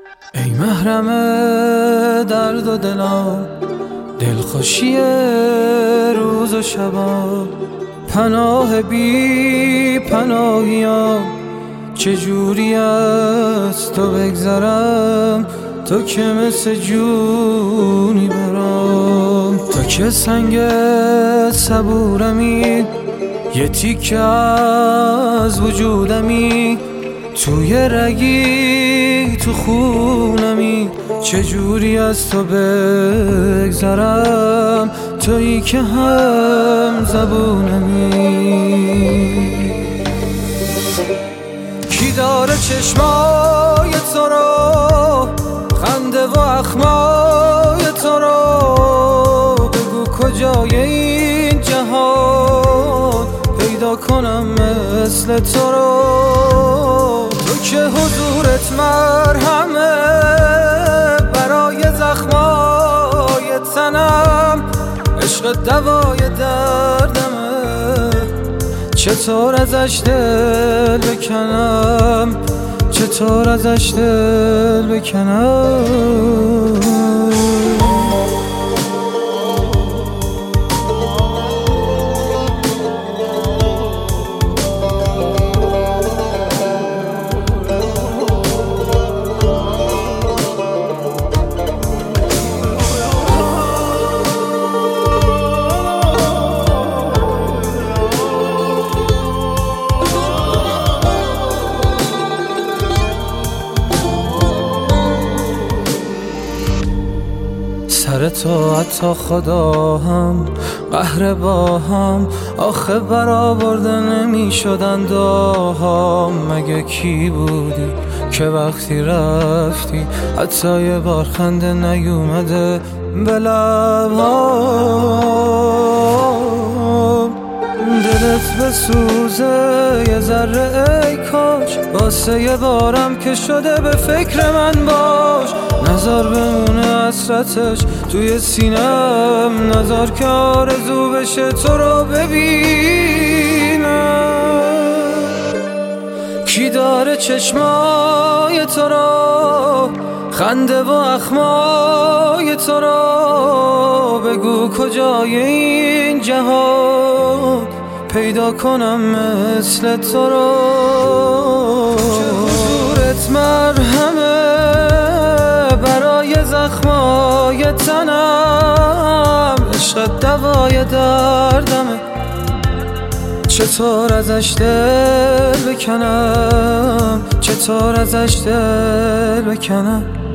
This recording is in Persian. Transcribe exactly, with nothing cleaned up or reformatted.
ای محرم درد و دلم، دلخوشی روز و شبم، پناه بی پناهیم، چجوری از تو بگذرم؟ تو که مثل جونی برام، تو که سنگ صبورمی، یه تیکه از وجودمی، توی رگی تو خونمی، چجوری از تو بگذرم؟ تویی که هم زبونمی. کی داره چشمای تو رو، خنده و اخمای تو رو؟ بگو کجای این جهان پیدا کنم مثل تو رو؟ تو که حضورت مرهمه برای زخمای تنم، عشق دوای دردمه، چطور ازش دل بکنم؟ چطور ازش دل بکنم؟ سر تو حتی خدا هم قهر با هم، آخه برآورده نمی شدن داهام. مگه کی بودی که وقتی رفتی حتی یه بار خنده نیومده به لبام؟ دلت بسوزه یه ذره ای کاش، واسه یه بارم که شده به فکر من باش. نظر بمونه حسرتش توی سینم، نظر که آرزو بشه تو رو ببینم. کی داره چشمای تو رو، خنده و اخمای تو رو؟ بگو کجای این جهان پیدا کنم مثل تو رو؟ چه حضورت مرهمه برای زخمای تنم، عشق دوای دردمه، چطور ازش دل بکنم؟ چطور ازش دل بکنم؟